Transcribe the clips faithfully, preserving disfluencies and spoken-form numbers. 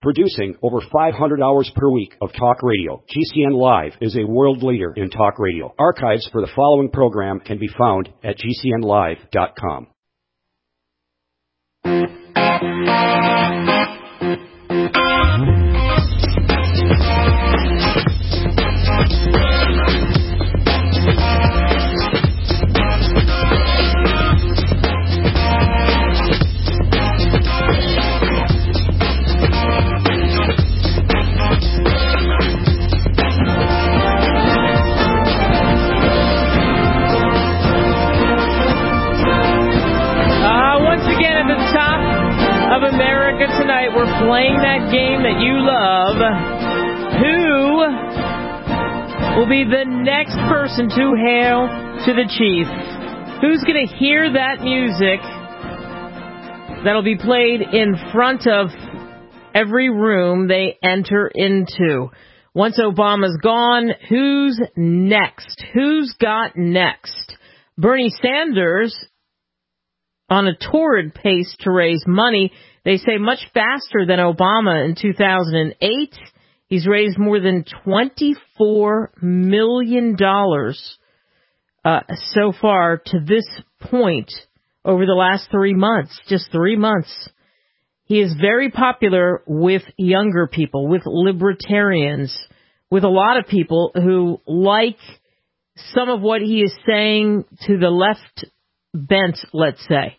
Producing over five hundred hours per week of talk radio, G C N Live is a world leader in talk radio. Archives for the following program can be found at G C N live dot com. America Tonight, we're playing that game that you love. Who will be the next person to hail to the chief? Who's going to hear that music that'll be played in front of every room they enter into? Once Obama's gone, who's next? Who's got next? Bernie Sanders on a torrid pace to raise money. They say much faster than Obama in two thousand eight. He's raised more than twenty-four million dollars uh, so far to this point over the last three months, just three months. He is very popular with younger people, with libertarians, with a lot of people who like some of what he is saying to the left bent, let's say.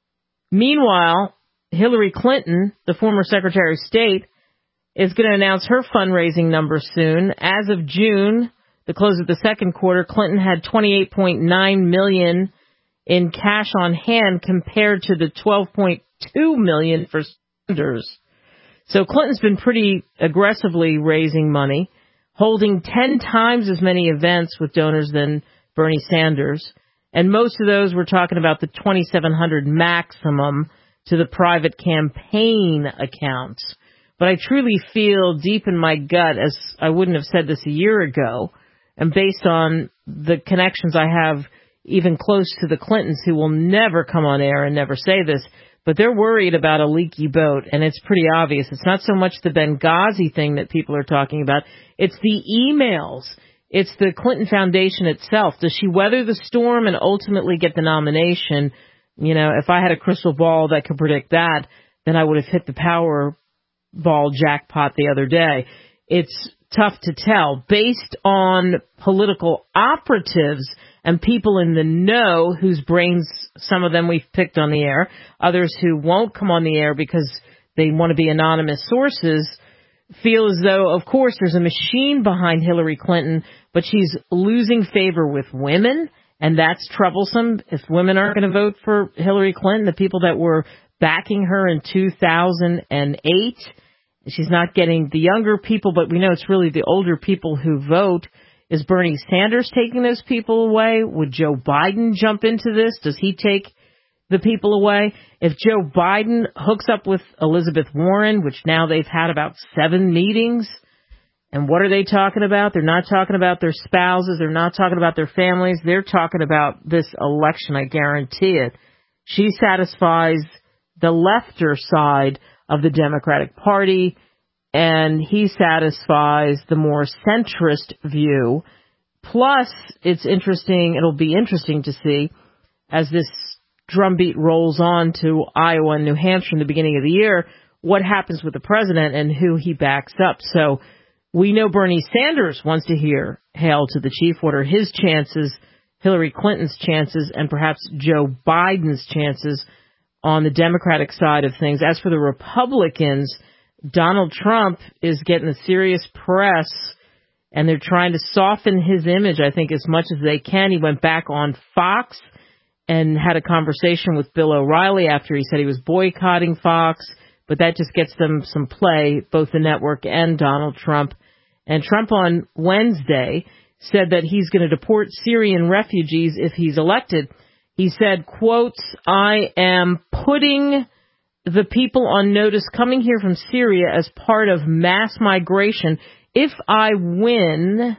Meanwhile, Hillary Clinton, the former Secretary of State, is going to announce her fundraising numbers soon. As of June, the close of the second quarter, Clinton had twenty-eight point nine million dollars in cash on hand compared to the twelve point two million dollars for Sanders. So Clinton's been pretty aggressively raising money, holding ten times as many events with donors than Bernie Sanders. And most of those, we're talking about the twenty-seven hundred maximum to the private campaign accounts. But I truly feel deep in my gut, as I wouldn't have said this a year ago, and based on the connections I have even close to the Clintons, who will never come on air and never say this, but they're worried about a leaky boat, and it's pretty obvious. It's not so much the Benghazi thing that people are talking about. It's the emails. It's the Clinton Foundation itself. Does she weather the storm and ultimately get the nomination? You know, if I had a crystal ball that could predict that, then I would have hit the Powerball jackpot the other day. It's tough to tell. Based on political operatives and people in the know whose brains, some of them we've picked on the air, others who won't come on the air because they want to be anonymous sources, feel as though, of course, there's a machine behind Hillary Clinton, but she's losing favor with women, and that's troublesome. If women aren't going to vote for Hillary Clinton, the people that were backing her in two thousand eight, she's not getting the younger people, but we know it's really the older people who vote. Is Bernie Sanders taking those people away? Would Joe Biden jump into this? Does he take the people away? If Joe Biden hooks up with Elizabeth Warren, which now they've had about seven meetings, and what are they talking about? They're not talking about their spouses. They're not talking about their families. They're talking about this election, I guarantee it. She satisfies the lefter side of the Democratic Party, and he satisfies the more centrist view. Plus, it's interesting, it'll be interesting to see, as this drumbeat rolls on to Iowa and New Hampshire in the beginning of the year, what happens with the president and who he backs up. So we know Bernie Sanders wants to hear hail to the chief. What are his chances, Hillary Clinton's chances, and perhaps Joe Biden's chances on the Democratic side of things? As for the Republicans, Donald Trump is getting the serious press, and they're trying to soften his image, I think, as much as they can. He went back on Fox and had a conversation with Bill O'Reilly after he said he was boycotting Fox, but that just gets them some play, both the network and Donald Trump. And Trump on Wednesday said that he's going to deport Syrian refugees if he's elected. He said, quotes, "I am putting the people on notice coming here from Syria as part of mass migration. If I win,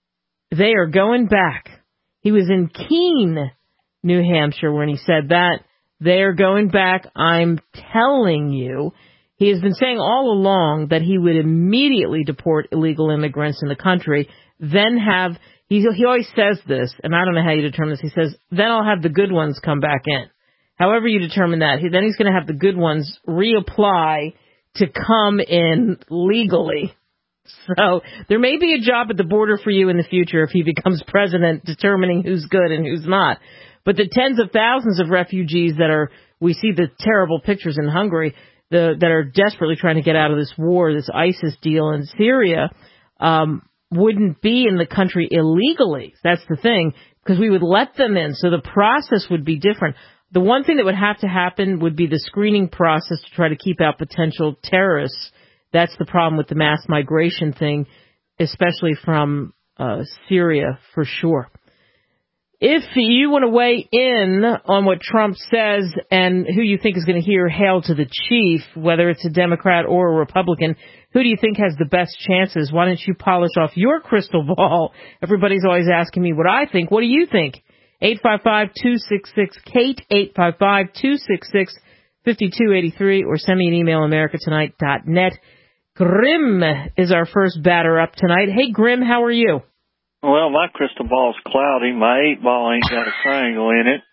they are going back." He was in Keene, New Hampshire, when he said that. They're going back. I'm telling you. He has been saying all along that he would immediately deport illegal immigrants in the country, then have, he, he always says this, and I don't know how you determine this, he says, then I'll have the good ones come back in. However you determine that, he, then he's going to have the good ones reapply to come in legally. So there may be a job at the border for you in the future if he becomes president, determining who's good and who's not. But the tens of thousands of refugees that are, we see the terrible pictures in Hungary, the, that are desperately trying to get out of this war, this ISIS deal in Syria, um, wouldn't be in the country illegally. That's the thing, because we would let them in. So the process would be different. The one thing that would have to happen would be the screening process to try to keep out potential terrorists. That's the problem with the mass migration thing, especially from uh, Syria, for sure. If you want to weigh in on what Trump says and who you think is going to hear hail to the chief, whether it's a Democrat or a Republican, who do you think has the best chances? Why don't you polish off your crystal ball? Everybody's always asking me what I think. What do you think? eight five five, two six six, Kate, eight five five, two six six, five two eight three, or send me an email, america tonight dot net. Grim is our first batter up tonight. Hey, Grim, how are you? Well, my crystal ball's cloudy. My eight ball ain't got a triangle in it.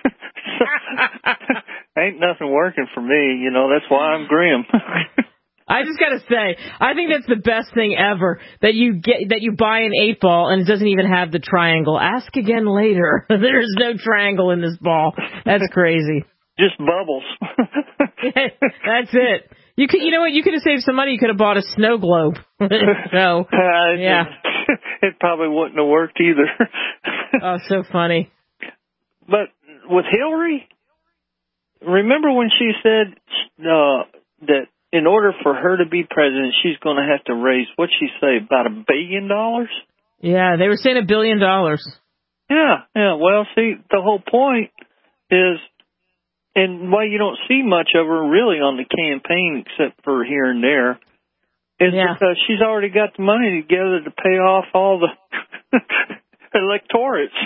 Ain't nothing working for me. You know, that's why I'm grim. I just got to say, I think that's the best thing ever, that you get that you buy an eight ball and it doesn't even have the triangle. Ask again later. There's no triangle in this ball. That's crazy. Just bubbles. That's it. You could, you know what? You could have saved some money. You could have bought a snow globe. So, uh, yeah. It, it probably wouldn't have worked either. Oh, so funny. But with Hillary, remember when she said uh, that in order for her to be president, she's going to have to raise, what'd she say, about a billion dollars? Yeah, they were saying a billion dollars. Yeah, yeah. Well, see, the whole point is, and why you don't see much of her really on the campaign except for here and there, is yeah. because she's already got the money together to pay off all the electorates.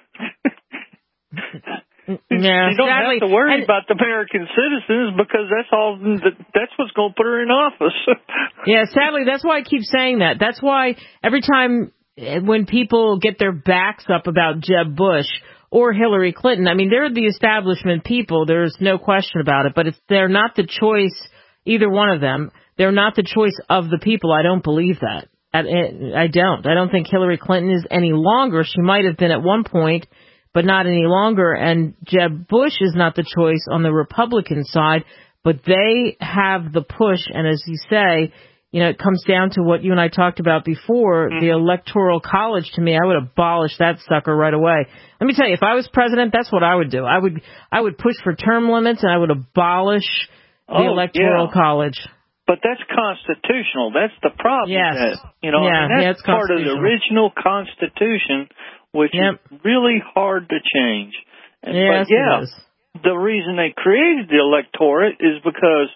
Yeah, you don't sadly, have to worry and, about the American citizens because that's all. That's what's going to put her in office. Yeah, sadly, that's why I keep saying that. That's why every time when people get their backs up about Jeb Bush or Hillary Clinton, I mean, they're the establishment people. There's no question about it. But it's, they're not the choice, either one of them. They're not the choice of the people. I don't believe that. I, I don't. I don't think Hillary Clinton is any longer. She might have been at one point, but not any longer. And Jeb Bush is not the choice on the Republican side, but they have the push. And as you say, you know, it comes down to what you and I talked about before, mm-hmm. the Electoral College. To me, I would abolish that sucker right away. Let me tell you, if I was president, that's what I would do. I would I would push for term limits, and I would abolish the oh, Electoral yeah. College. But that's constitutional. That's the problem. Yes. That, you know, yeah, I mean, that's yeah, part of the original Constitution, which yep. is really hard to change. And, yes, but yeah, it is. The reason they created the electorate is because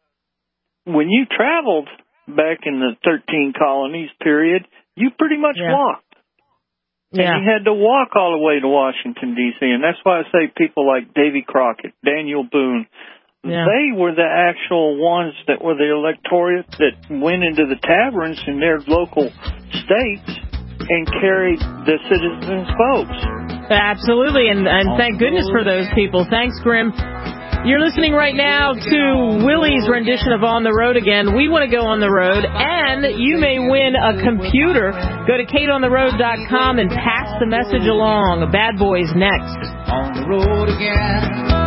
when you traveled back in the thirteen colonies period, you pretty much yeah. walked. And yeah. you had to walk all the way to Washington, D C And that's why I say people like Davy Crockett, Daniel Boone, yeah. they were the actual ones that were the electorate that went into the taverns in their local states and carried the citizens' votes. Absolutely, and, and thank goodness for those people. Thanks, Grim. You're listening right now to Willie's rendition of On the Road Again. We want to go on the road, and you may win a computer. Go to kate on the road dot com and pass the message along. Bad Boys next. On the road again.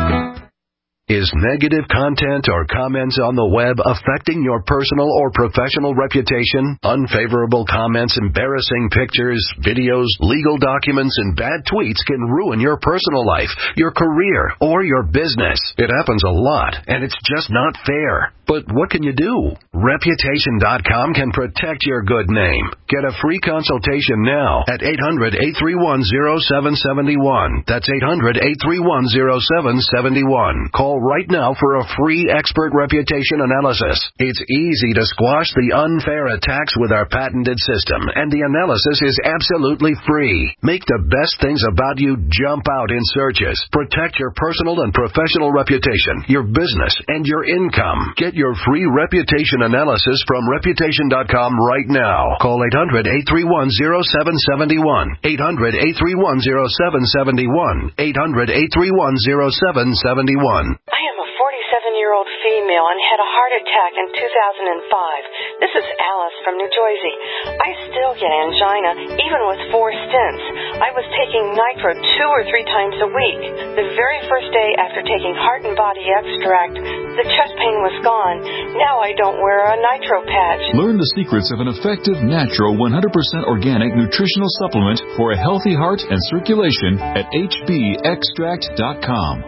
Is negative content or comments on the web affecting your personal or professional reputation? Unfavorable comments, embarrassing pictures, videos, legal documents, and bad tweets can ruin your personal life, your career, or your business. It happens a lot, and it's just not fair. But what can you do? Reputation dot com can protect your good name. Get a free consultation now at eight hundred, eight three one, zero seven seven one. That's eight hundred, eight three one, zero seven seven one. Call right now for a free expert reputation analysis. It's easy to squash the unfair attacks with our patented system, and the analysis is absolutely free. Make the best things about you jump out in searches. Protect your personal and professional reputation, your business, and your income. Get your free reputation analysis from reputation dot com right now. Call eight hundred, eight three one, zero seven seven one. eight hundred, eight three one, zero seven seven one. eight hundred, eight three one, zero seven seven one. I am a forty-seven-year-old female and had a heart attack in two thousand five. This is Alice from New Jersey. I still get angina, even with four stents. I was taking nitro two or three times a week. The very first day after taking Heart and Body Extract, the chest pain was gone. Now I don't wear a nitro patch. Learn the secrets of an effective, natural, one hundred percent organic nutritional supplement for a healthy heart and circulation at H B extract dot com.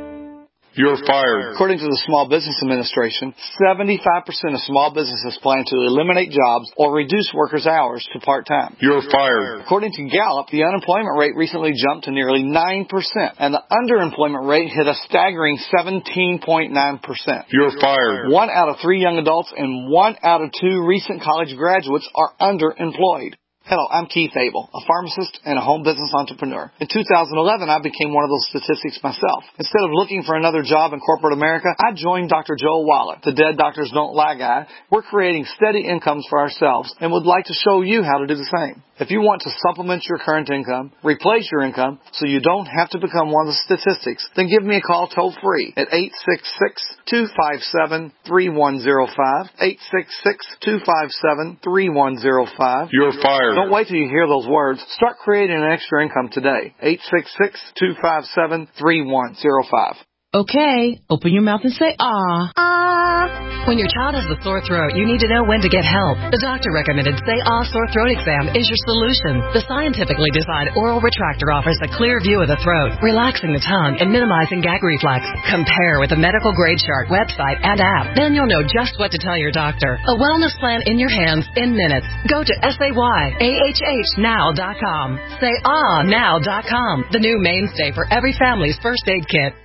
You're fired. According to the Small Business Administration, seventy-five percent of small businesses plan to eliminate jobs or reduce workers' hours to part-time. You're fired. According to Gallup, the unemployment rate recently jumped to nearly nine percent, and the underemployment rate hit a staggering seventeen point nine percent. You're fired. One out of three young adults and one out of two recent college graduates are underemployed. Hello, I'm Keith Abel, a pharmacist and a home business entrepreneur. In two thousand eleven, I became one of those statistics myself. Instead of looking for another job in corporate America, I joined Doctor Joel Wallach, the Dead Doctors Don't Lie guy. We're creating steady incomes for ourselves and would like to show you how to do the same. If you want to supplement your current income, replace your income, so you don't have to become one of the statistics, then give me a call toll-free at eight six six, two five seven, three one zero five, eight six six, two five seven, three one zero five. You're fired. Don't wait till you hear those words. Start creating an extra income today. eight six six, two five seven, three one zero five. Okay, open your mouth and say ah. Ah. When your child has a sore throat, you need to know when to get help. The doctor recommended Say Ah Sore Throat Exam is your solution. The scientifically designed oral retractor offers a clear view of the throat, relaxing the tongue and minimizing gag reflex. Compare with the medical grade chart website and app. Then you'll know just what to tell your doctor. A wellness plan in your hands in minutes. Go to say ah now dot com. say ah now dot com. The new mainstay for every family's first aid kit.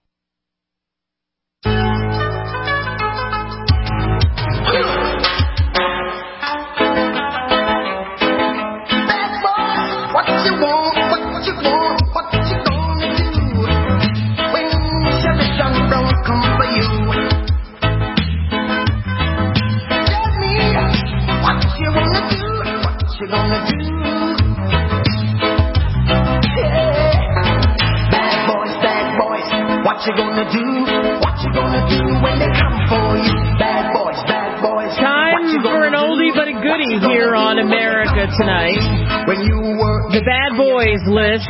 What you gonna do? What you gonna do when they come for you? Bad boys, bad boys. Time for an oldie but a goodie here on America Tonight. When you were the Bad Boys list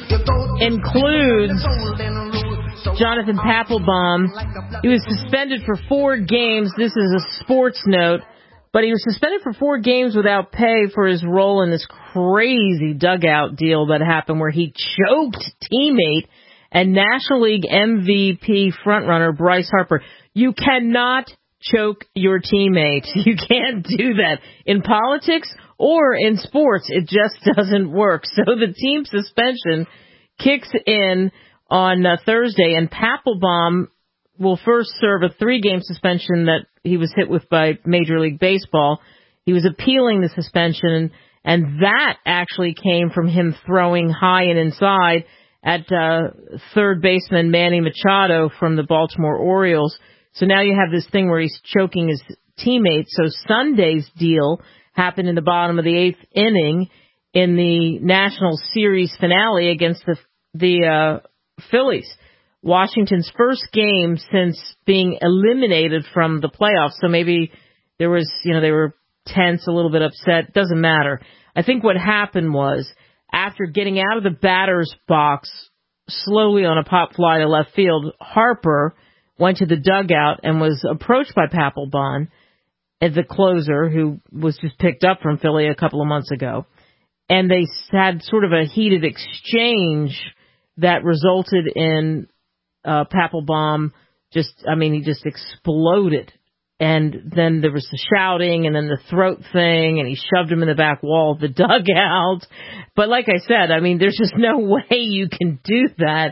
includes Jonathan Papelbon. He was suspended for four games. This is a sports note. But he was suspended for four games without pay for his role in this crazy dugout deal that happened where he choked teammate and National League M V P frontrunner Bryce Harper. You cannot choke your teammate. You can't do that. In politics or in sports, it just doesn't work. So the team suspension kicks in on uh, Thursday, and Papelbon will first serve a three-game suspension that he was hit with by Major League Baseball. He was appealing the suspension, and that actually came from him throwing high and inside at uh, third baseman Manny Machado from the Baltimore Orioles. So now you have this thing where he's choking his teammates. So Sunday's deal happened in the bottom of the eighth inning in the National Series finale against the the uh, Phillies. Washington's first game since being eliminated from the playoffs. So maybe there was, you know, they were tense, a little bit upset. Doesn't matter. I think what happened was, after getting out of the batter's box slowly on a pop fly to left field, Harper went to the dugout and was approached by Papelbon, the closer, who was just picked up from Philly a couple of months ago. And they had sort of a heated exchange that resulted in uh, Papelbon just, I mean, he just exploded. And then there was the shouting and then the throat thing, and he shoved him in the back wall of the dugout. But like I said, I mean, there's just no way you can do that.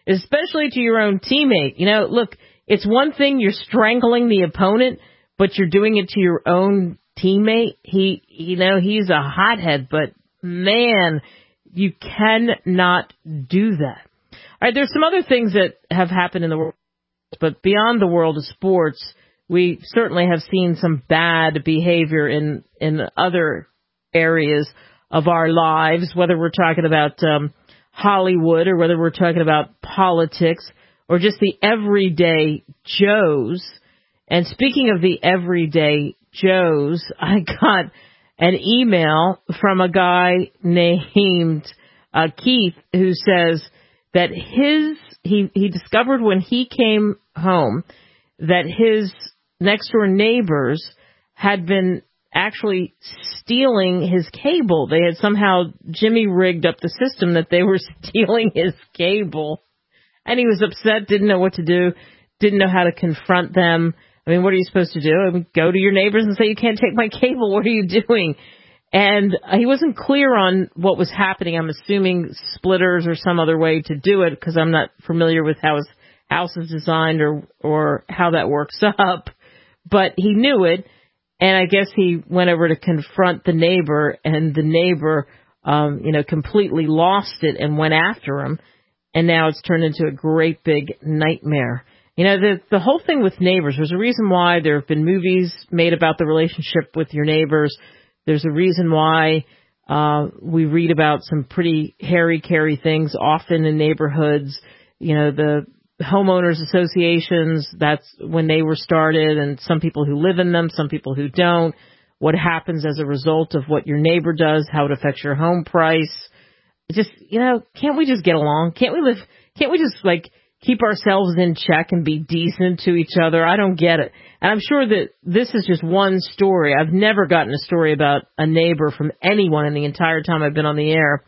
especially to your own teammate. You know, look, it's one thing you're strangling the opponent, but you're doing it to your own teammate. He, you know, he's a hothead, but man, you cannot do that. All right, there's some other things that have happened in the world, but beyond the world of sports, we certainly have seen some bad behavior in, in other areas of our lives, whether we're talking about um, Hollywood or whether we're talking about politics or just the everyday Joes. And speaking of the everyday Joes, I got an email from a guy named uh, Keith who says that his he, he discovered when he came home that his next door neighbors had been actually stealing his cable. They had somehow Jimmy rigged up the system that they were stealing his cable. And he was upset, didn't know what to do, didn't know how to confront them. I mean, what are you supposed to do? I mean, go to your neighbors and say, you can't take my cable. What are you doing? And he wasn't clear on what was happening. I'm assuming splitters or some other way to do it because I'm not familiar with how his house is designed or, or how that works up. But he knew it. And I guess he went over to confront the neighbor, and the neighbor, um, you know, completely lost it and went after him. And now it's turned into a great big nightmare. You know, the the whole thing with neighbors, there's a reason why there have been movies made about the relationship with your neighbors. There's a reason why uh, we read about some pretty hairy-carry things often in neighborhoods. You know, the homeowners associations, that's when they were started, and some people who live in them, some people who don't, what happens as a result of what your neighbor does, how it affects your home price. Just, you know, can't we just get along? Can't we live, can't we just, like, keep ourselves in check and be decent to each other? I don't get it. And I'm sure that this is just one story. I've never gotten a story about a neighbor from anyone in the entire time I've been on the air.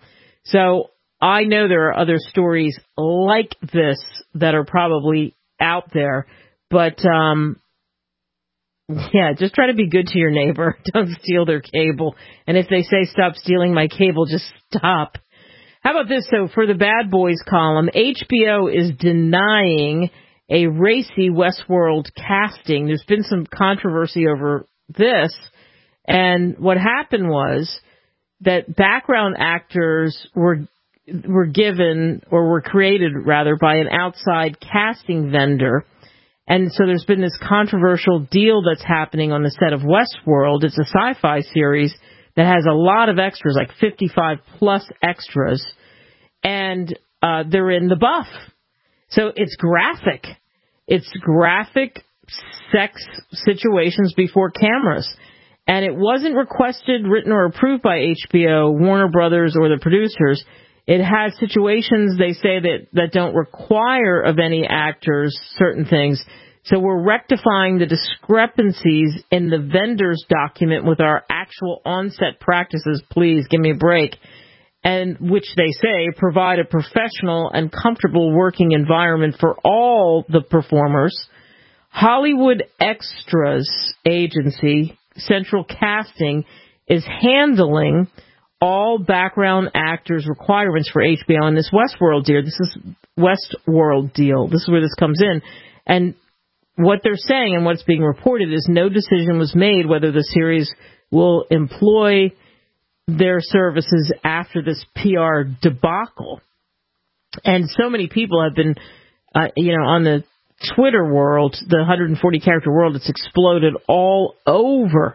So I know there are other stories like this that are probably out there, but, um, yeah, just try to be good to your neighbor. Don't steal their cable. And if they say stop stealing my cable, just stop. How about this, though? For the Bad Boys column, H B O is denying a racy Westworld casting. There's been some controversy over this. And what happened was that background actors were were given, or were created, rather, by an outside casting vendor. And so there's been this controversial deal that's happening on the set of Westworld. It's a sci-fi series that has a lot of extras, like fifty-five plus extras, and uh, they're in the buff. So it's graphic. It's graphic sex situations before cameras. And it wasn't requested, written, or approved by H B O, Warner Brothers, or the producers. It has situations, they say, that, that don't require of any actors certain things. So we're rectifying the discrepancies in the vendor's document with our actual on-set practices. Please give me a break. And which they say provide a professional and comfortable working environment for all the performers. Hollywood Extras Agency, Central Casting, is handling all background actors' requirements for H B O in this Westworld deal. This is Westworld deal. This is where this comes in. And what they're saying and what's being reported is no decision was made whether the series will employ their services after this P R debacle. And so many people have been, uh, you know, on the Twitter world, the one hundred forty character world, it's exploded all over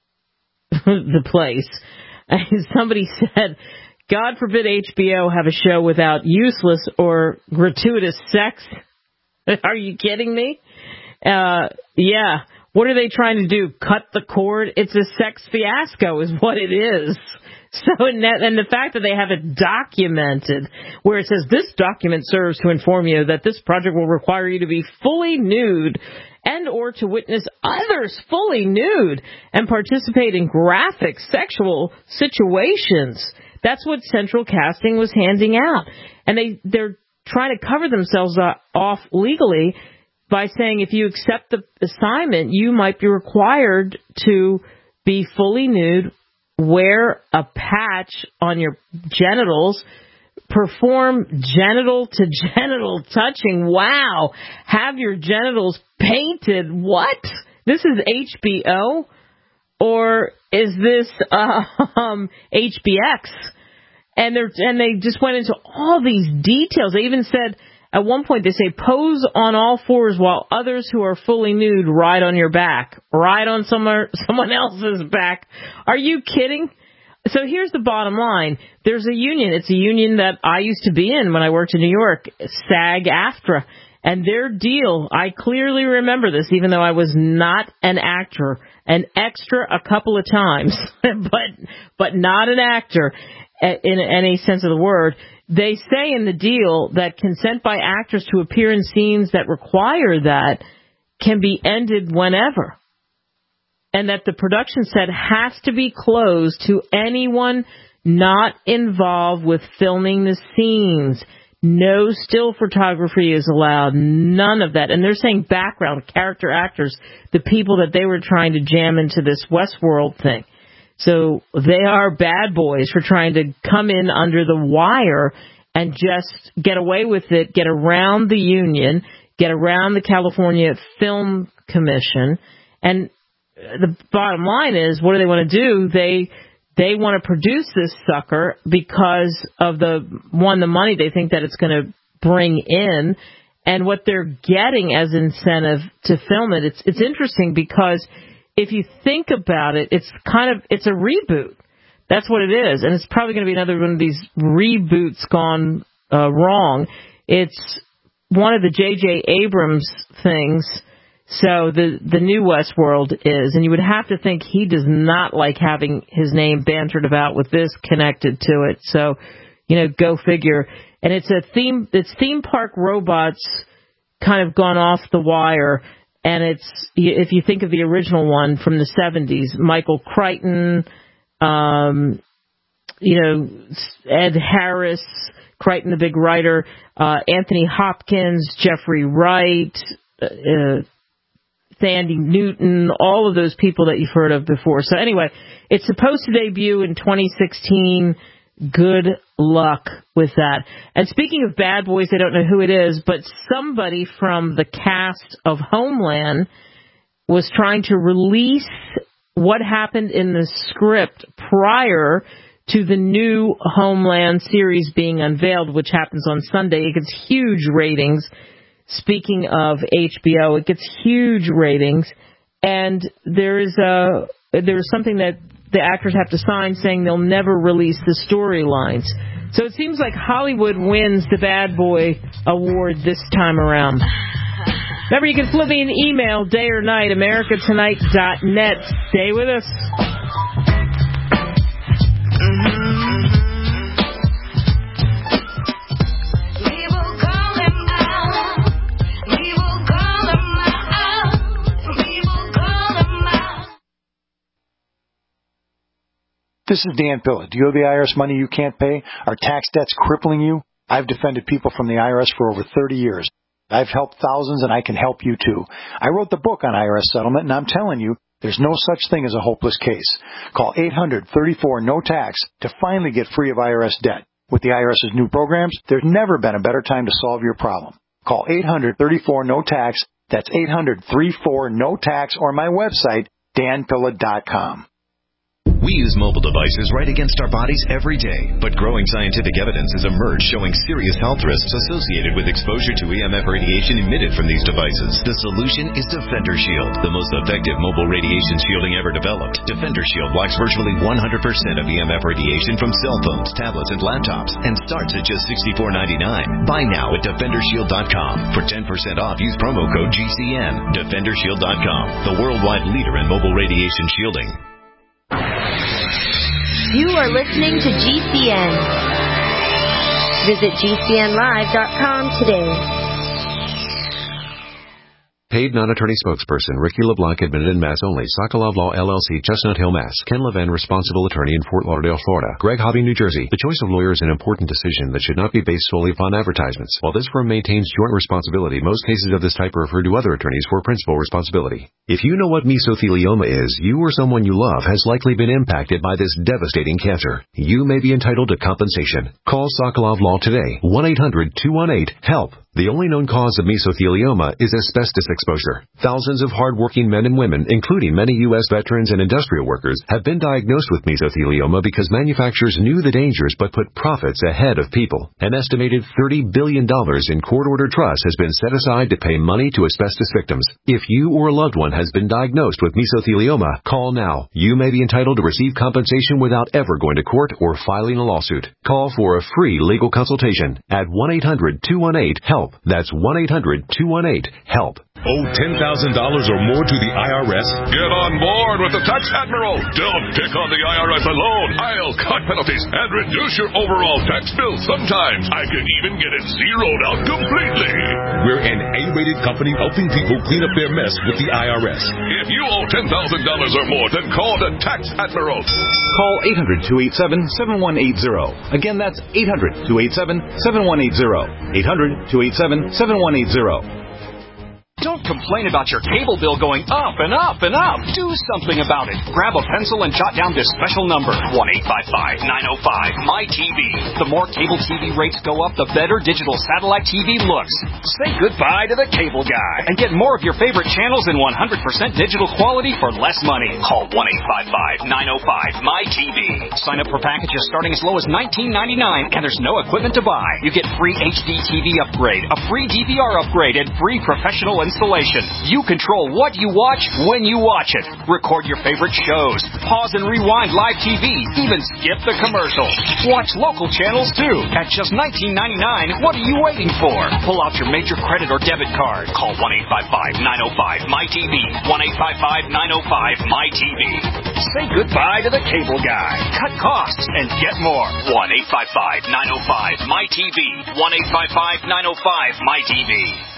the place. And somebody said, God forbid H B O have a show without useless or gratuitous sex. Are you kidding me? Uh, yeah. What are they trying to do? Cut the cord? It's a sex fiasco is what it is. So, in that, and the fact that they have it documented, where it says this document serves to inform you that this project will require you to be fully nude and or to witness others fully nude and participate in graphic sexual situations. That's what Central Casting was handing out. And they, they're trying to cover themselves off legally by saying if you accept the assignment, you might be required to be fully nude, wear a patch on your genitals, perform genital to genital touching. Wow. Have your genitals painted. What? This is H B O? Or is this uh, um, H B X? And, they're, and they just went into all these details. They even said, at one point, they say, pose on all fours while others who are fully nude ride on your back. Ride on someone, someone else's back. Are you kidding? So here's the bottom line. There's a union. It's a union that I used to be in when I worked in New York, SAG-AFTRA. And their deal, I clearly remember this, even though I was not an actor, an extra a couple of times, but but not an actor in any sense of the word. They say in the deal that consent by actors to appear in scenes that require that can be ended whenever. And that the production set has to be closed to anyone not involved with filming the scenes. No still photography is allowed. None of that. And they're saying background, character actors, the people that they were trying to jam into this Westworld thing. So they are bad boys for trying to come in under the wire and just get away with it, get around the union, get around the California Film Commission. And the bottom line is, what do they want to do? They they want to produce this sucker because of the one, the money they think that it's going to bring in, and what they're getting as incentive to film it. It's it's interesting because if you think about it, it's kind of it's a reboot. That's what it is, and it's probably going to be another one of these reboots gone uh, wrong. It's one of the J J Abrams things. So the the new Westworld is, and you would have to think he does not like having his name bantered about with this connected to it. So, you know, go figure. And it's a theme. It's theme park robots, kind of gone off the wire. And it's, if you think of the original one from the seventies, Michael Crichton, um, you know, Ed Harris, Crichton the big writer, uh, Anthony Hopkins, Jeffrey Wright. Uh, Sandy Newton, all of those people that you've heard of before. So anyway, it's supposed to debut in twenty sixteen. Good luck with that. And speaking of bad boys, I don't know who it is, but somebody from the cast of Homeland was trying to release what happened in the script prior to the new Homeland series being unveiled, which happens on Sunday. It gets huge ratings. Speaking of H B O, it gets huge ratings, and there is a there is something that the actors have to sign saying they'll never release the storylines. So it seems like Hollywood wins the Bad Boy Award this time around. Remember, you can flip me an email, day or night, america tonight dot net. Stay with us. This is Dan Pilla. Do you owe the I R S money you can't pay? Are tax debts crippling you? I've defended people from the I R S for over thirty years. I've helped thousands, and I can help you too. I wrote the book on I R S settlement, and I'm telling you, there's no such thing as a hopeless case. Call eight hundred, thirty-four, no tax to finally get free of I R S debt. With the IRS's new programs, there's never been a better time to solve your problem. Call eight hundred, thirty-four, no tax. That's eight hundred, thirty-four, no tax, or my website, dan pilla dot com. We use mobile devices right against our bodies every day, but growing scientific evidence has emerged showing serious health risks associated with exposure to E M F radiation emitted from these devices. The solution is Defender Shield, the most effective mobile radiation shielding ever developed. Defender Shield blocks virtually one hundred percent of E M F radiation from cell phones, tablets, and laptops, and starts at just sixty-four ninety-nine. Buy now at defender shield dot com. For ten percent off, use promo code G C N. defender shield dot com, the worldwide leader in mobile radiation shielding. You are listening to G C N. Visit G C N live dot com today. Paid non-attorney spokesperson Ricky LeBlanc, admitted in Mass only. Sokolov Law, L L C, Chestnut Hill, Mass. Ken Levin, responsible attorney in Fort Lauderdale, Florida. Greg Hobby, New Jersey. The choice of lawyer is an important decision that should not be based solely upon advertisements. While this firm maintains joint responsibility, most cases of this type are referred to other attorneys for principal responsibility. If you know what mesothelioma is, you or someone you love has likely been impacted by this devastating cancer. You may be entitled to compensation. Call Sokolov Law today. one eight hundred two one eight HELP. The only known cause of mesothelioma is asbestos exposure. Thousands of hardworking men and women, including many U S veterans and industrial workers, have been diagnosed with mesothelioma because manufacturers knew the dangers but put profits ahead of people. An estimated thirty billion dollars in court-ordered trust has been set aside to pay money to asbestos victims. If you or a loved one has been diagnosed with mesothelioma, call now. You may be entitled to receive compensation without ever going to court or filing a lawsuit. Call for a free legal consultation at one eight hundred two one eight HELP. That's one eight hundred two one eight HELP. Owe ten thousand dollars or more to the I R S? Get on board with the Tax Admiral. Don't pick on the I R S alone. I'll cut penalties and reduce your overall tax bill. Sometimes I can even get it zeroed out completely. We're an A-rated company helping people clean up their mess with the I R S. If you owe ten thousand dollars or more, then call the Tax Admiral. Call eight hundred two eight seven seven one eight zero. Again, that's eight hundred two eight seven seven one eight zero. eight hundred two eight seven seven one eight zero. Don't complain about your cable bill going up and up and up. Do something about it. Grab a pencil and jot down this special number, one eight five five nine oh five M Y T V. The more cable T V rates go up, the better digital satellite T V looks. Say goodbye to the cable guy and get more of your favorite channels in one hundred percent digital quality for less money. Call one eight five five nine oh five M Y T V. Sign up for packages starting as low as nineteen ninety-nine, and there's no equipment to buy. You get free H D T V upgrade, a free D V R upgrade, and free professional installation. You control what you watch when you watch it. Record your favorite shows. Pause and rewind live T V. Even skip the commercials. Watch local channels too. At just nineteen ninety-nine, what are you waiting for? Pull out your major credit or debit card. Call one eight five five nine oh five M Y T V. one eight five five nine oh five M Y T V. Say goodbye to the cable guy. Cut costs and get more. one eight five five nine oh five M Y T V. one eight five five nine oh five M Y T V.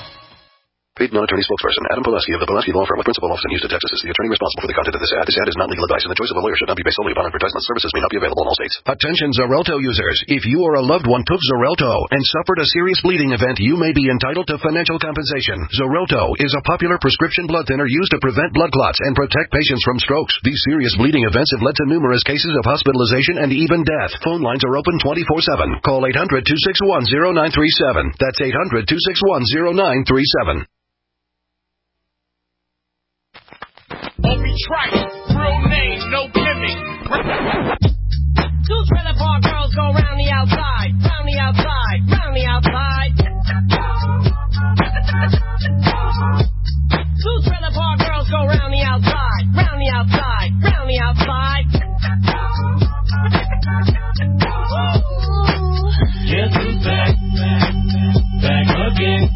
Paid non-attorney spokesperson Adam Pileski of the Pileski Law Firm with principal office in Houston, Texas, is the attorney responsible for the content of this ad. This ad is not legal advice, and the choice of a lawyer should not be based solely upon advertisement. Services may not be available in all states. Attention Xarelto users. If you or a loved one took Xarelto and suffered a serious bleeding event, you may be entitled to financial compensation. Xarelto is a popular prescription blood thinner used to prevent blood clots and protect patients from strokes. These serious bleeding events have led to numerous cases of hospitalization and even death. Phone lines are open twenty-four seven. Call eight hundred two six one zero nine three seven. That's eight hundred two six one zero nine three seven. Obi Triton, real name, no gimmick. Two trailer park girls go round the outside, round the outside, round the outside. Two trailer park girls go round the outside, round the outside, round the outside. Just back, back, back again.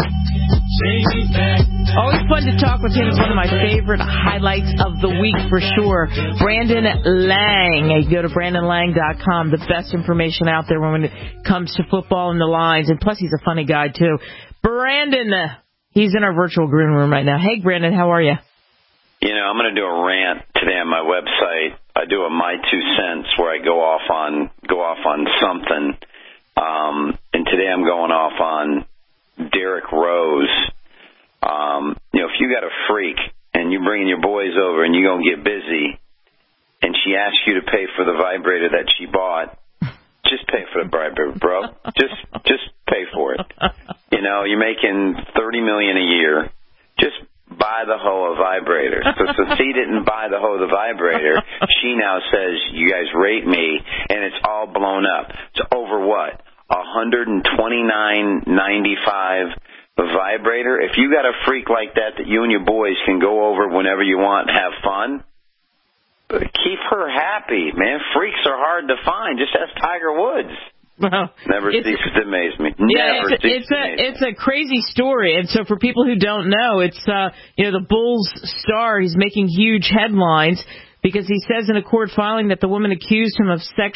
Always fun to talk with him. It's one of my favorite highlights of the week for sure. Brandon Lang. You go to brandon lang dot com. The best information out there when it comes to football and the lines. And plus, he's a funny guy, too. Brandon, he's in our virtual green room right now. Hey, Brandon, how are you? You know, I'm going to do a rant today on my website. I do a My Two Cents where I go off on go off on something. Um, and today I'm going off on Derrick Rose. Um, you know, if you got a freak and you're bringing your boys over and you're going to get busy and she asks you to pay for the vibrator that she bought, just pay for the vibrator, bro. Just just pay for it. You know, you're making thirty million dollars a year. Just buy the hoe a vibrator. So, so she didn't buy the hoe the vibrator. She now says, you guys rape me, and it's all blown up. So over what? one hundred twenty-nine ninety-five vibrator. If you got a freak like that that you and your boys can go over whenever you want, have fun, keep her happy, man. Freaks are hard to find. Just ask Tiger Woods. Well, Never ceases to amaze me. Yeah, Never it's, a, ceases it's to a amaze me. it's a crazy story, and so for people who don't know, it's uh you know the Bulls star. He's making huge headlines because he says in a court filing that the woman accused him of sexual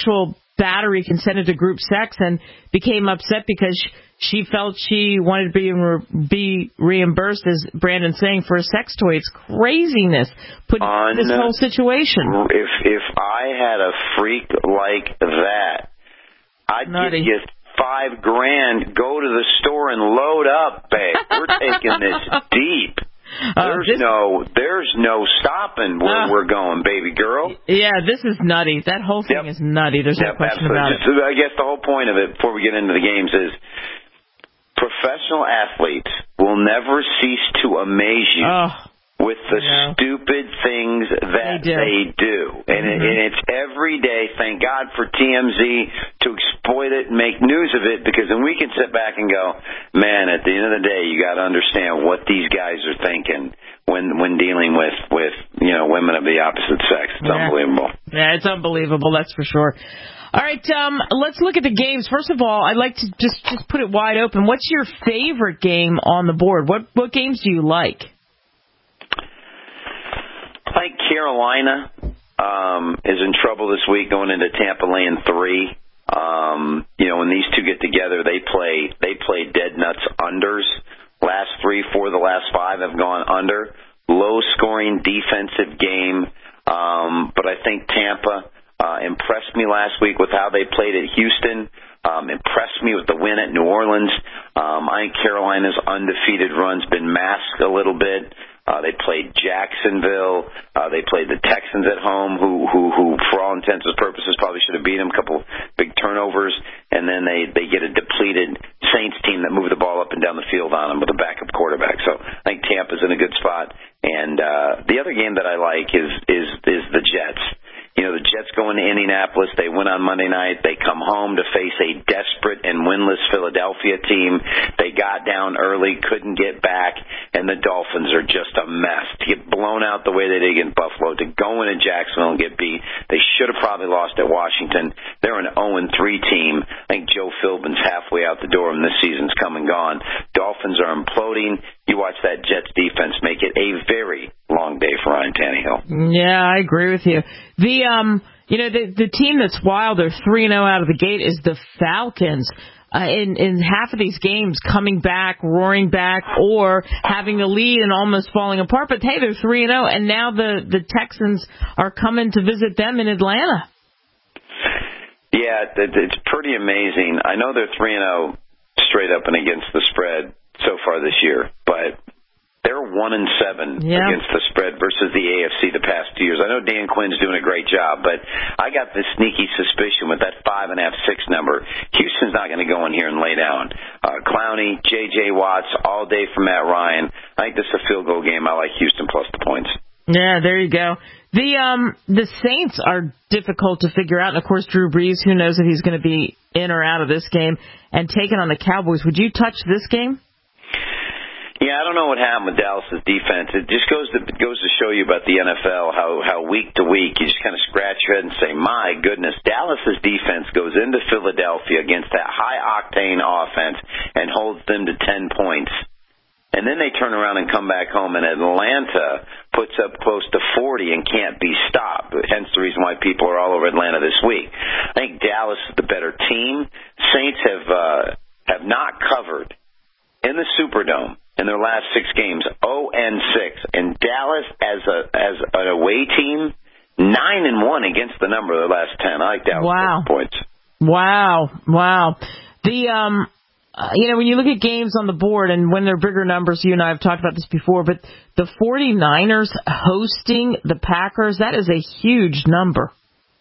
battery consented to group sex and became upset because she felt she wanted to be, re- be reimbursed, as Brandon's saying, for a sex toy. It's craziness. Put On, this whole situation. If if I had a freak like that, I'd Nutty. give you five grand. Go to the store and load up, babe. We're taking this deep. Uh, there's this, no, there's no stopping where uh, we're going, baby girl. Yeah, this is nutty. That whole thing yep. is nutty. There's yep, no question absolutely. about Just, it. I guess the whole point of it, before we get into the games, is professional athletes will never cease to amaze you oh, with the stupid things that they do. They do. And, mm-hmm. it, and it's every day. Thank God for T M Z to exploit it and make news of it, because then we can sit back and go, man, at the end of the day, you got to understand what these guys are thinking when when dealing with, with you know, women of the opposite sex. It's yeah. unbelievable. Yeah, it's unbelievable, that's for sure. All right, um, let's look at the games. First of all, I'd like to just, just put it wide open. What's your favorite game on the board? What what games do you like? I think Carolina um, is in trouble this week going into Tampa laying three. Um, you know, when these two get together, they play they play dead nuts unders. Last three, four of the last five have gone under. Low-scoring defensive game. Um, but I think Tampa uh, impressed me last week with how they played at Houston. Um, impressed me with the win at New Orleans. Um, I think Carolina's undefeated run's been masked a little bit. Uh, they played Jacksonville. Uh, they played the Texans at home, who, who, who, for all intents and purposes, probably should have beat them. A couple big turnovers, and then they, they get a depleted Saints team that moved the ball up and down the field on them with a backup quarterback. So I think Tampa's in a good spot. And uh, the other game that I like is is is the Jets. You know, the Jets go into Indianapolis. They win on Monday night. They come home to face a desperate and winless Philadelphia team. They got down early, couldn't get back, and the Dolphins are just a mess. To get blown out the way they did against Buffalo, to go into Jacksonville and get beat, they should have probably lost at Washington. They're an oh and three team. I think Joe Philbin's halfway out the door, and this season's come and gone. Dolphins are imploding. You watch that Jets defense make it a very long day for Ryan Tannehill. Yeah, I agree with you. The um, you know, the the team that's wild, they're three and zero out of the gate, is the Falcons. Uh, in in half of these games, coming back, roaring back, or having the lead and almost falling apart. But hey, they're three and zero, and now the the Texans are coming to visit them in Atlanta. Yeah, it's pretty amazing. I know they're three and zero straight up and against the spread so far this year, but they're one and seven yeah. against the spread versus the A F C the past two years. I know Dan Quinn's doing a great job, but I got this sneaky suspicion with that five and a half, six number. Houston's not going to go in here and lay down. Uh, Clowney, J J Watts, all day for Matt Ryan. I think this is a field goal game. I like Houston plus the points. Yeah, there you go. The um the Saints are difficult to figure out, and of course Drew Brees. Who knows if he's going to be in or out of this game? And taking on the Cowboys. Would you touch this game? Yeah, I don't know what happened with Dallas's defense. It just goes to goes to show you about the N F L, how how week to week you just kind of scratch your head and say, my goodness, Dallas's defense goes into Philadelphia against that high-octane offense and holds them to ten points. And then they turn around and come back home, and Atlanta puts up close to forty and can't be stopped, hence the reason why people are all over Atlanta this week. I think Dallas is the better team. Saints have uh, have not covered in the Superdome in their last six games, oh and six. And Dallas, as a as an away team, nine and one against the number of the last ten. I like Dallas wow. points. Wow, wow. The um, uh, you know, when you look at games on the board and when they're bigger numbers, you and I have talked about this before, but the 49ers hosting the Packers, that is a huge number.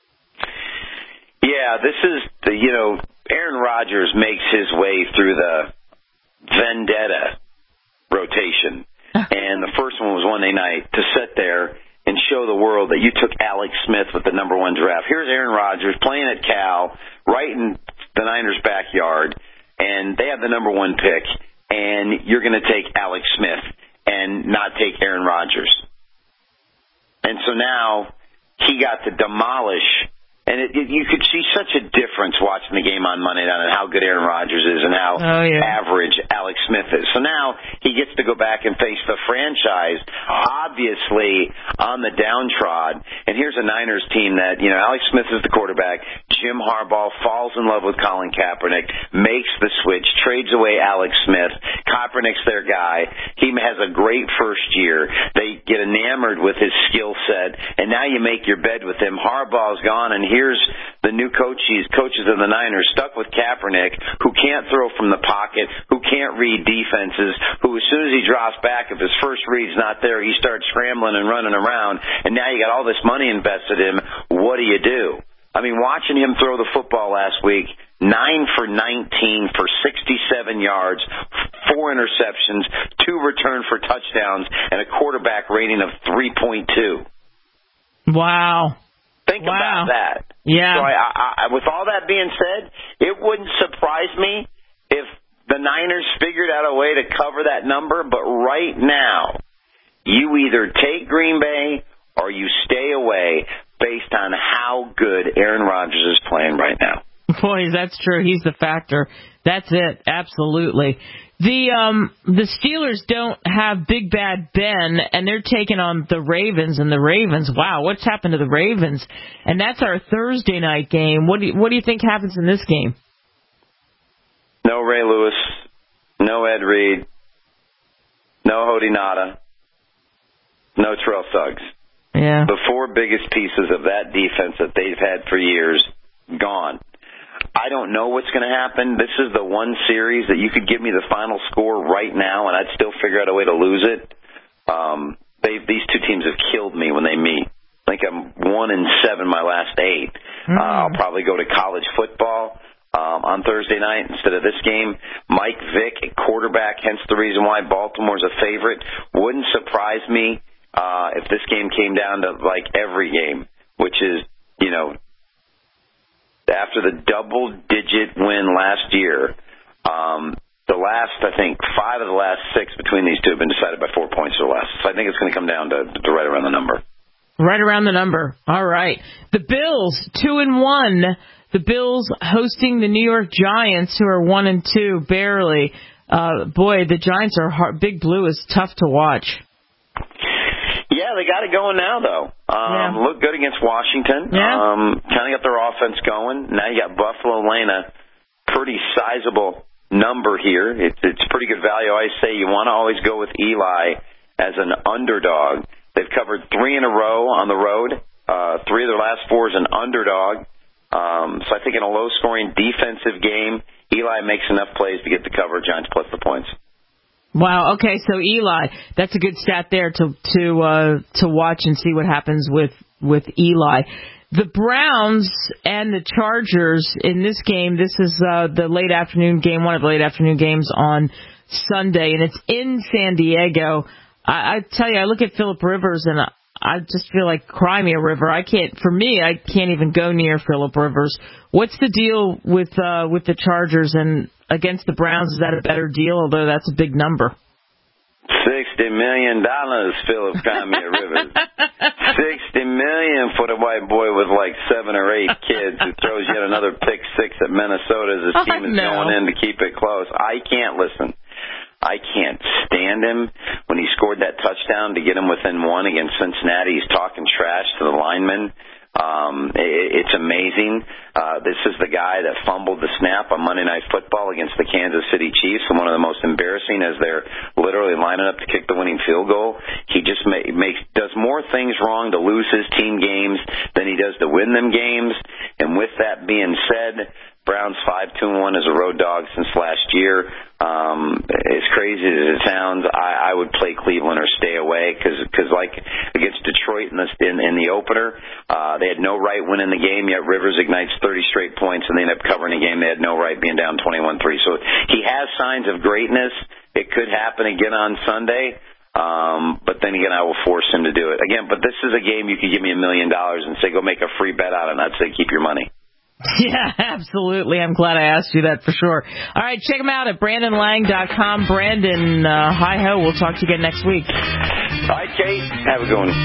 Yeah, this is the, you know, Aaron Rodgers makes his way through the vendetta rotation. And the first one was Monday night to sit there and show the world that you took Alex Smith with the number one draft. Here's Aaron Rodgers playing at Cal, right in the Niners' backyard, and they have the number one pick, and you're going to take Alex Smith and not take Aaron Rodgers. And so now he got to demolish. And it, it, you could see such a difference watching the game on Monday night and how good Aaron Rodgers is and how oh, yeah. average Alex Smith is. So now he gets to go back and face the franchise, obviously on the downtrodden. And here's a Niners team that, you know, Alex Smith is the quarterback. Jim Harbaugh falls in love with Colin Kaepernick, makes the switch, trades away Alex Smith. Kaepernick's their guy. He has a great first year. They get enamored with his skill set, and now you make your bed with him. Harbaugh's gone, and here's the new coaches, coaches of the Niners stuck with Kaepernick, who can't throw from the pocket, who can't read defenses, who as soon as he drops back, if his first read's not there, he starts scrambling and running around, and now you got all this money invested in him. What do you do? I mean, watching him throw the football last week, nine for nineteen for sixty-seven yards, four interceptions, two return for touchdowns, and a quarterback rating of three point two. Wow. Think wow. about that. Yeah. So I, I, with all that being said, it wouldn't surprise me if the Niners figured out a way to cover that number, but right now, you either take Green Bay or you stay away based on how good Aaron Rodgers is playing right now. Boy, that's true. He's the factor. That's it. Absolutely. The um the Steelers don't have Big Bad Ben, and they're taking on the Ravens, and the Ravens, wow, what's happened to the Ravens? And that's our Thursday night game. What do you, what do you think happens in this game? No Ray Lewis, no Ed Reed, no Hody Nada, no Terrell Suggs. Yeah. The four biggest pieces of that defense that they've had for years, gone. I don't know what's going to happen. This is the one series that you could give me the final score right now, and I'd still figure out a way to lose it. Um, they, these two teams have killed me when they meet. I think I'm one and seven my last eight. Mm. Uh, I'll probably go to college football um, on Thursday night instead of this game. Mike Vick, quarterback, hence the reason why Baltimore's a favorite. Wouldn't surprise me uh, if this game came down to like every game, which is, you know, after the double-digit win last year, um, the last, I think, five of the last six between these two have been decided by four points or less. So I think it's going to come down to, to right around the number. Right around the number. All right. The Bills, two and one. The Bills hosting the New York Giants, who are one and two, barely. Uh, boy, the Giants are hard. Big Blue is tough to watch. Yeah, they got it going now, though. Um, yeah. Look good against Washington. Yeah. Um, kind of got their offense going. Now you got Buffalo Lane, a pretty sizable number here. It's, it's pretty good value. I say you want to always go with Eli as an underdog. They've covered three in a row on the road. Uh, three of their last four is an underdog. Um, so I think in a low-scoring defensive game, Eli makes enough plays to get the cover, Giants plus the points. Wow. Okay. So Eli, that's a good stat there to to uh, to watch and see what happens with with Eli. The Browns and the Chargers in this game. This is uh, the late afternoon game, one of the late afternoon games on Sunday, and it's in San Diego. I, I tell you, I look at Phillip Rivers and I, I just feel like cry me a river. I can't. For me, I can't even go near Phillip Rivers. What's the deal with uh, with the Chargers and against the Browns? Is that a better deal? Although that's a big number. Sixty million dollars, Philip Crimea Rivers. Sixty million for the white boy with like seven or eight kids who throws yet another pick six at Minnesota as his team is going in to keep it close. I can't listen. I can't stand him when he scored that touchdown to get him within one against Cincinnati. He's talking trash to the linemen. Um, it, it's amazing. Uh, this is the guy that fumbled the snap on Monday Night Football against the Kansas City Chiefs, and one of the most embarrassing as they're literally lining up to kick the winning field goal. He just ma- makes does more things wrong to lose his team games than he does to win them games. And with that being said, Browns five two and one as a road dog since last year. Um, as crazy as it sounds, I, I would play Cleveland or stay away because, cause like against Detroit in the, in, in the opener, uh, they had no right winning the game, yet Rivers ignites thirty straight points and they end up covering a game they had no right being down twenty-one three. So he has signs of greatness. It could happen again on Sunday. Um, but then again, I will force him to do it again. But this is a game you could give me a million dollars and say, go make a free bet on it. And I'd say keep your money. Yeah, absolutely. I'm glad I asked you that for sure. All right, check him out at Brandon Lang dot com. Brandon, uh, hi-ho. We'll talk to you again next week. All right, Kate. Have a good one.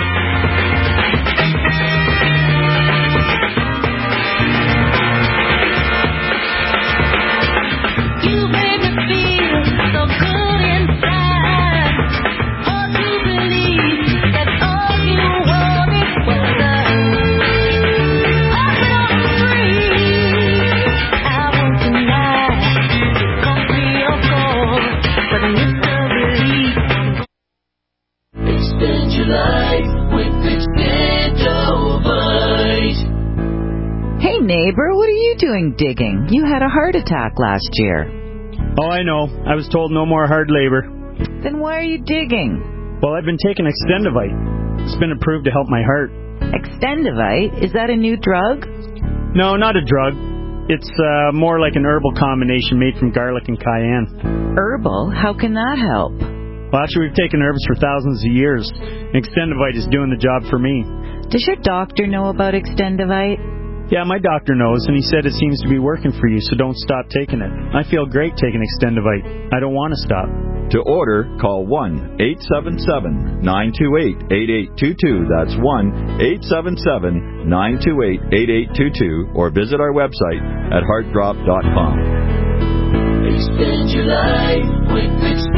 You made me feel so good inside. Hard to believe that all you wanted was love. Open up free. neighbor, what are you doing digging? You had a heart attack last year. Oh, I know. I was told no more hard labor. Then why are you digging? Well, I've been taking Extendivite. It's been approved to help my heart. Extendivite? Is that a new drug? No, not a drug. It's uh, more like an herbal combination made from garlic and cayenne. Herbal? How can that help? Well, actually, we've taken herbs for thousands of years. Extendivite is doing the job for me. Does your doctor know about Extendivite? Yeah, my doctor knows, and he said it seems to be working for you, so don't stop taking it. I feel great taking Extendivite. I don't want to stop. To order, call one eight seven seven, nine two eight, eight eight two two. That's one eight seven seven, nine two eight, eight eight two two, or visit our website at heart drop dot com. Extend your life with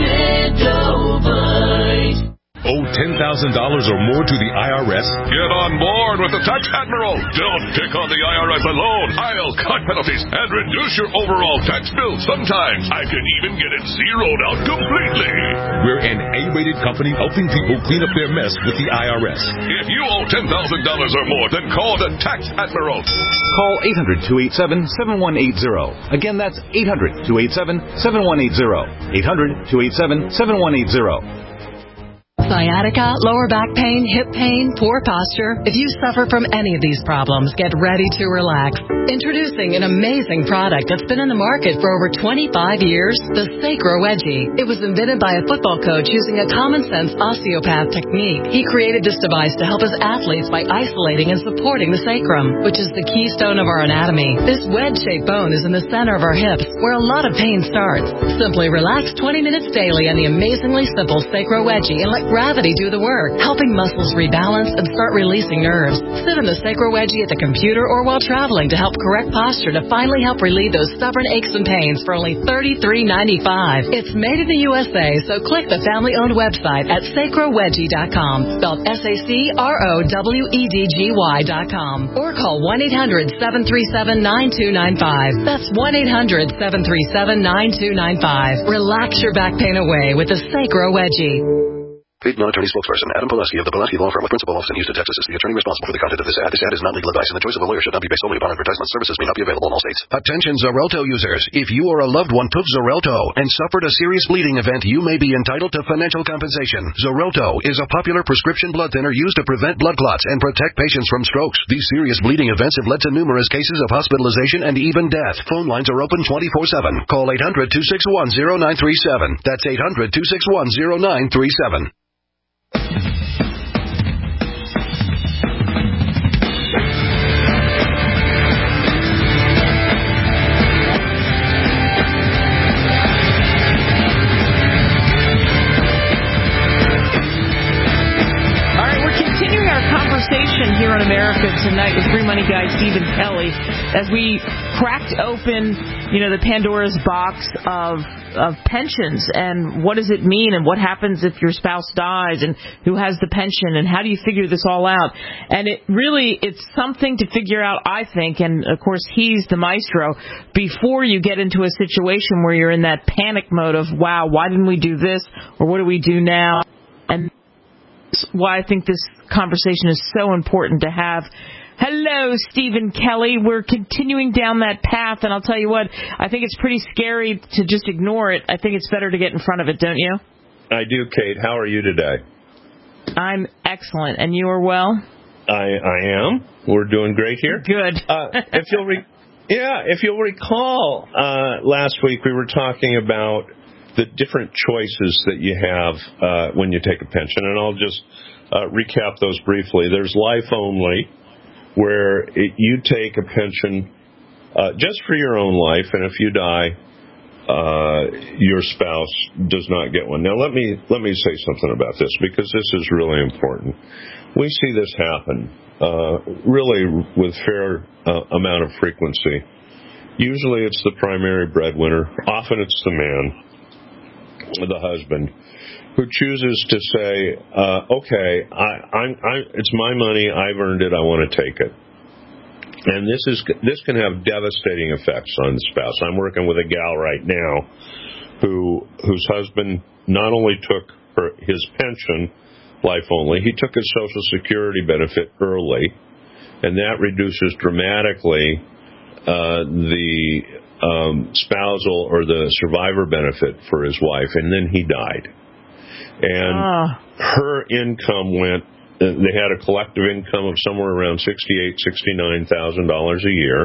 Extendivite. Owe ten thousand dollars or more to the I R S? Get on board with the Tax Admiral. Don't pick on the I R S alone. I'll cut penalties and reduce your overall tax bill. Sometimes I can even get it zeroed out completely. We're an A-rated company helping people clean up their mess with the I R S. If you owe ten thousand dollars or more, then call the Tax Admiral. Call eight hundred, two eight seven, seven one eight zero. Again, that's eight hundred, two eight seven, seven one eight zero. eight hundred, two eight seven, seven one eight zero. Sciatica, lower back pain, hip pain, poor posture. If you suffer from any of these problems, get ready to relax. Introducing an amazing product that's been in the market for over twenty-five years, the Sacro Wedgie. It was invented by a football coach using a common-sense osteopath technique. He created this device to help his athletes by isolating and supporting the sacrum, which is the keystone of our anatomy. This wedge-shaped bone is in the center of our hips, where a lot of pain starts. Simply relax twenty minutes daily on the amazingly simple Sacro Wedgie and let gravity do the work, helping muscles rebalance and start releasing nerves. Sit in the Sacro Wedgie at the computer or while traveling to help correct posture to finally help relieve those stubborn aches and pains for only thirty-three ninety-five. It's made in the U S A, so click the family-owned website at sacro wedgie dot com, spelled S A C R O W E D G Y dot com, or call one eight hundred, seven three seven, nine two nine five. That's one eight hundred, seven three seven, nine two nine five. Relax your back pain away with the Sacro Wedgie. Paid non-attorney spokesperson Adam Pulaski of the Pulaski Law Firm with principal office in Houston, Texas, is the attorney responsible for the content of this ad. This ad is not legal advice, and the choice of a lawyer should not be based solely upon advertisement. Services may not be available in all states. Attention Xarelto users. If you or a loved one took Xarelto and suffered a serious bleeding event, you may be entitled to financial compensation. Xarelto is a popular prescription blood thinner used to prevent blood clots and protect patients from strokes. These serious bleeding events have led to numerous cases of hospitalization and even death. Phone lines are open twenty-four seven. Call eight hundred, two six one, zero nine three seven. That's eight hundred, two six one, zero nine three seven. Here on America Tonight with Free Money Guy Stephen Kelly, as we cracked open, you know, the Pandora's box of of pensions and what does it mean and what happens if your spouse dies and who has the pension and how do you figure this all out. And it really, it's something to figure out, I think, and of course he's the maestro, before you get into a situation where you're in that panic mode of, wow, why didn't we do this or what do we do now? And why I think this conversation is so important to have. Hello, Stephen Kelly. We're continuing down that path, and I'll tell you what, I think it's pretty scary to just ignore it. I think it's better to get in front of it, don't you? I do, Kate. How are you today? I'm excellent, and you are well? I I am. We're doing great here. Good. uh, if you'll re- yeah, if you'll recall, uh, last week we were talking about the different choices that you have uh, when you take a pension, and I'll just uh, recap those briefly. There's life only, where it, you take a pension uh, just for your own life, and if you die, uh, your spouse does not get one. Now, let me let me say something about this, because this is really important. We see this happen uh, really with fair uh, amount of frequency. Usually it's the primary breadwinner. Often it's the man, the husband, who chooses to say, uh, okay, I, I'm, I, it's my money, I've earned it, I want to take it. And this is this can have devastating effects on the spouse. I'm working with a gal right now who whose husband not only took her, his pension, life only, he took his Social Security benefit early, and that reduces dramatically uh, the um, spousal or the survivor benefit for his wife, and then he died. And uh. her income went, they had a collective income of somewhere around sixty-eight thousand dollars, sixty-nine thousand dollars a year.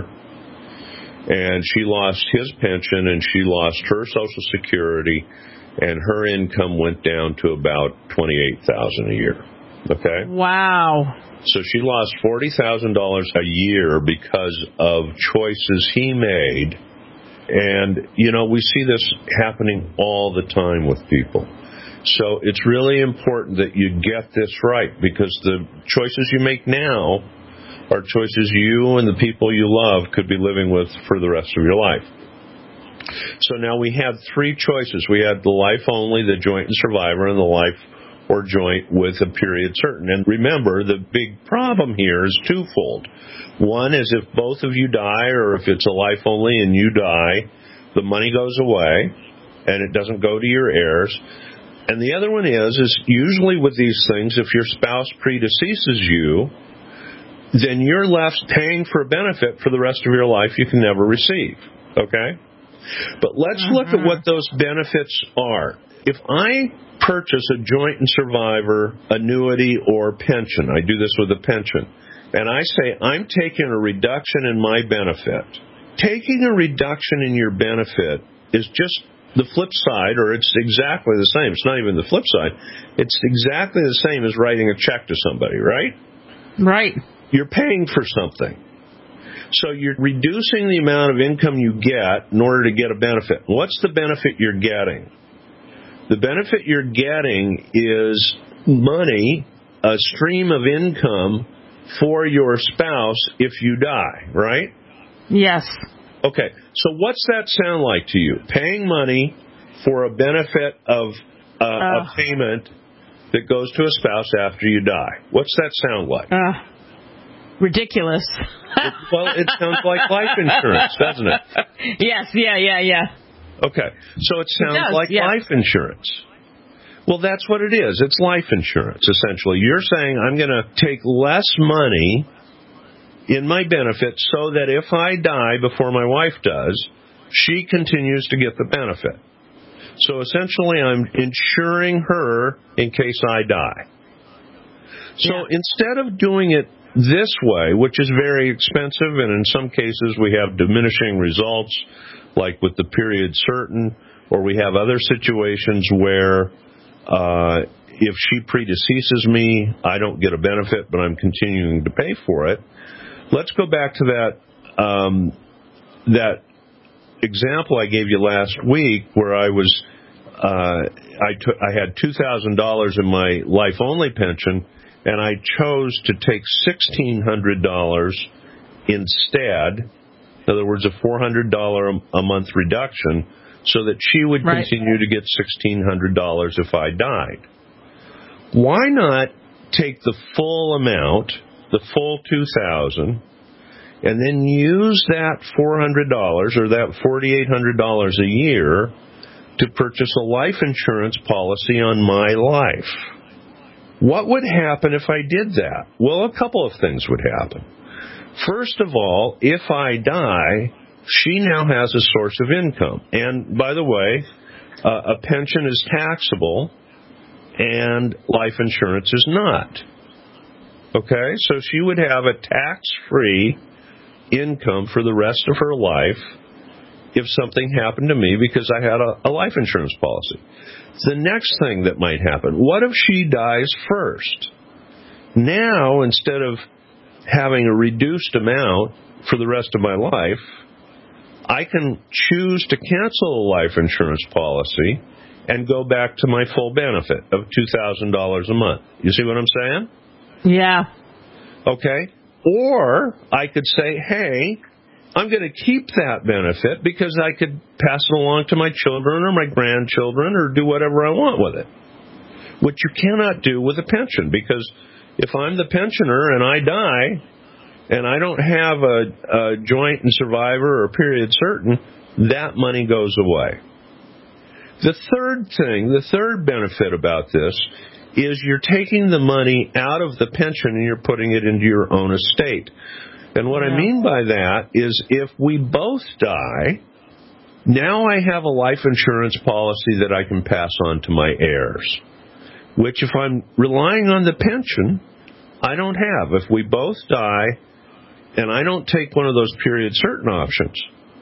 And she lost his pension, and she lost her Social Security, and her income went down to about twenty-eight thousand dollars a year. Okay? Wow. So she lost forty thousand dollars a year because of choices he made. And, you know, we see this happening all the time with people. So it's really important that you get this right, because the choices you make now are choices you and the people you love could be living with for the rest of your life. So now we had three choices. We had the life only, the joint and survivor, and the life or joint with a period certain. And remember, the big problem here is twofold. One is if both of you die, or if it's a life only and you die, the money goes away and it doesn't go to your heirs. And the other one is, is usually with these things, if your spouse predeceases you, then you're left paying for a benefit for the rest of your life you can never receive. Okay? But let's mm-hmm. look at what those benefits are. If I purchase a joint and survivor annuity or pension, I do this with a pension, and I say I'm taking a reduction in my benefit. Taking a reduction in your benefit is just the flip side, or it's exactly the same. It's not even the flip side. It's exactly the same as writing a check to somebody, right? Right. You're paying for something. So you're reducing the amount of income you get in order to get a benefit. What's the benefit you're getting? The benefit you're getting is money, a stream of income for your spouse if you die, right? Yes. Okay, so what's that sound like to you? Paying money for a benefit of uh, uh, a payment that goes to a spouse after you die. What's that sound like? Uh, ridiculous. it, well, it sounds like life insurance, doesn't it? Yes, yeah, yeah, yeah. Okay, so it sounds it does, like yeah. life insurance. Well, that's what it is. It's life insurance, essentially. You're saying I'm going to take less money in my benefit so that if I die before my wife does, she continues to get the benefit. So essentially I'm insuring her in case I die. So yeah. instead of doing it this way, which is very expensive, and in some cases we have diminishing results, like with the period certain, or we have other situations where uh, if she predeceases me, I don't get a benefit, but I'm continuing to pay for it. Let's go back to that um, that example I gave you last week, where I was uh, I took I had two thousand dollars in my life only pension, and I chose to take sixteen hundred dollars instead. In other words, a four hundred dollars a month reduction, so that she would right. continue to get sixteen hundred dollars if I died. Why not take the full amount, the full two thousand dollars, and then use that four hundred dollars or that four thousand eight hundred dollars a year to purchase a life insurance policy on my life? What would happen if I did that? Well, a couple of things would happen. First of all, if I die, she now has a source of income. And by the way, uh, a pension is taxable and life insurance is not. Okay, so she would have a tax-free income for the rest of her life if something happened to me because I had a, a life insurance policy. The next thing that might happen, what if she dies first? Now, instead of having a reduced amount for the rest of my life, I can choose to cancel a life insurance policy and go back to my full benefit of two thousand dollars a month. You see what I'm saying? Yeah. Okay. Or I could say, hey, I'm going to keep that benefit because I could pass it along to my children or my grandchildren or do whatever I want with it, which you cannot do with a pension, because if I'm the pensioner and I die and I don't have a, a joint and survivor or period certain, that money goes away. The third thing, the third benefit about this is you're taking the money out of the pension and you're putting it into your own estate. And what yeah. I mean by that is if we both die, now I have a life insurance policy that I can pass on to my heirs, which if I'm relying on the pension, I don't have. If we both die and I don't take one of those period certain options,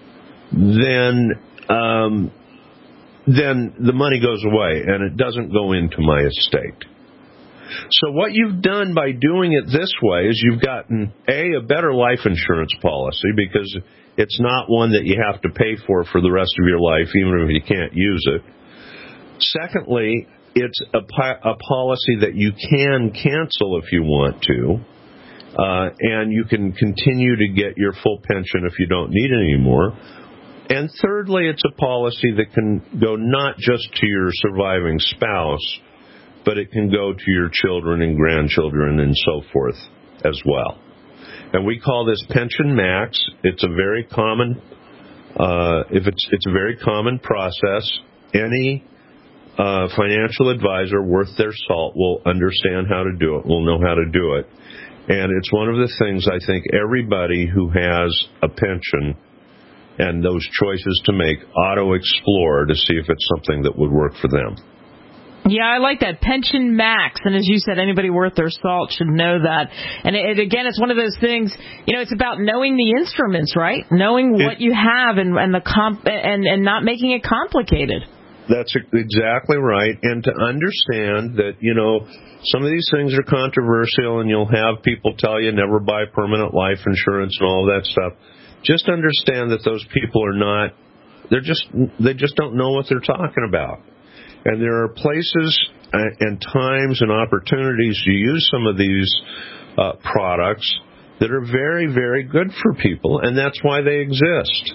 then um, then the money goes away and it doesn't go into my estate. So what you've done by doing it this way is you've gotten, A, a better life insurance policy because it's not one that you have to pay for for the rest of your life, even if you can't use it. Secondly, it's a, a policy that you can cancel if you want to, uh, and you can continue to get your full pension if you don't need it anymore. And thirdly, it's a policy that can go not just to your surviving spouse, but it can go to your children and grandchildren and so forth as well. And we call this Pension Max. It's a very common, uh, if it's it's a very common process. Any uh, financial advisor worth their salt will understand how to do it, will know how to do it. And it's one of the things I think everybody who has a pension and those choices to make ought to explore to see if it's something that would work for them. Yeah, I like that. Pension Max. And as you said, anybody worth their salt should know that. And it, again, it's one of those things, you know, it's about knowing the instruments, right? Knowing what it, you have and, and the comp and, and not making it complicated. That's exactly right. And to understand that, you know, some of these things are controversial and you'll have people tell you never buy permanent life insurance and all that stuff. Just understand that those people are not, they're just, they just don't know what they're talking about. And there are places and times and opportunities to use some of these uh, products that are very, very good for people, and that's why they exist.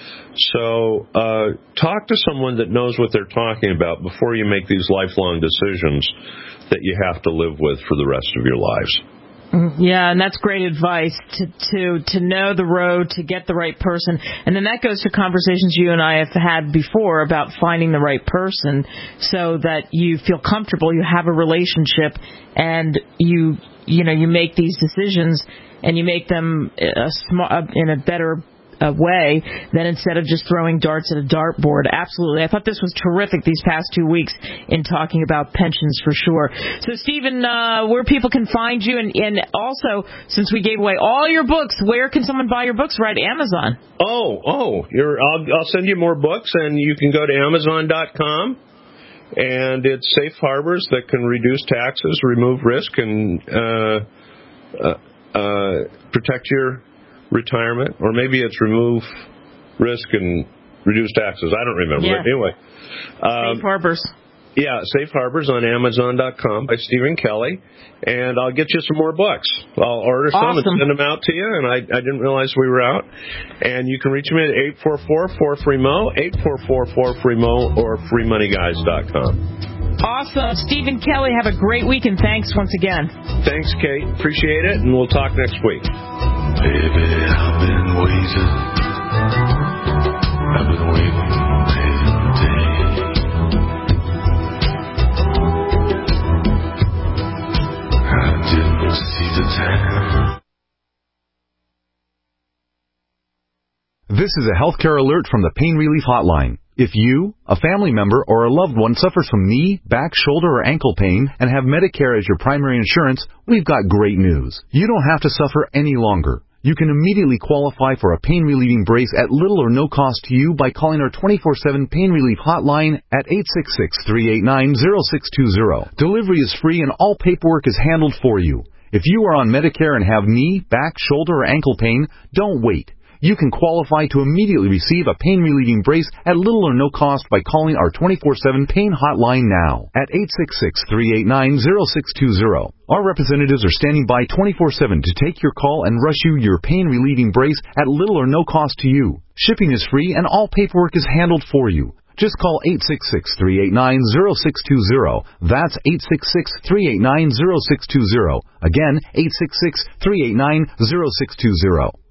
So uh, talk to someone that knows what they're talking about before you make these lifelong decisions that you have to live with for the rest of your lives. Yeah, and that's great advice to, to to know the road, to get the right person. And then that goes to conversations you and I have had before about finding the right person so that you feel comfortable, you have a relationship, and you you know, you make these decisions and you make them a smart, in a better a way than instead of just throwing darts at a dartboard. Absolutely. I thought this was terrific these past two weeks in talking about pensions for sure. So, Stephen, uh, where people can find you, and, and also, since we gave away all your books, where can someone buy your books? Right, Amazon. Oh, oh, you're, I'll, I'll send you more books, and you can go to amazon dot com, and it's safe harbors that can reduce taxes, remove risk, and uh, uh, uh, protect your retirement, or maybe it's remove risk and reduce taxes. I don't remember. Yeah. Anyway. Um, Safe Harbors. Yeah, Safe Harbors on amazon dot com by Stephen Kelly. And I'll get you some more books. I'll order some awesome. and send them out to you. And I, I didn't realize we were out. And you can reach me at eight four four, four F R E E M O, eight four four, four F R E E M O, or free money guys dot com. Awesome. Stephen Kelly, have a great week, and thanks once again. Thanks, Kate. Appreciate it, and we'll talk next week. Baby, I've been waiting. I've been waiting every day. I didn't see the time. This is a healthcare alert from the Pain Relief Hotline. If you, a family member, or a loved one suffers from knee, back, shoulder, or ankle pain and have Medicare as your primary insurance, we've got great news. You don't have to suffer any longer. You can immediately qualify for a pain-relieving brace at little or no cost to you by calling our twenty-four seven Pain Relief Hotline at eight six six, three eight nine, zero six two zero. Delivery is free and all paperwork is handled for you. If you are on Medicare and have knee, back, shoulder, or ankle pain, don't wait. You can qualify to immediately receive a pain-relieving brace at little or no cost by calling our twenty-four seven Pain Hotline now at eight six six, three eight nine, zero six two zero. Our representatives are standing by twenty-four seven to take your call and rush you your pain-relieving brace at little or no cost to you. Shipping is free and all paperwork is handled for you. Just call eight six six, three eight nine, zero six two zero. That's eight six six, three eight nine, zero six two zero. Again, eight six six, three eight nine, zero six two zero.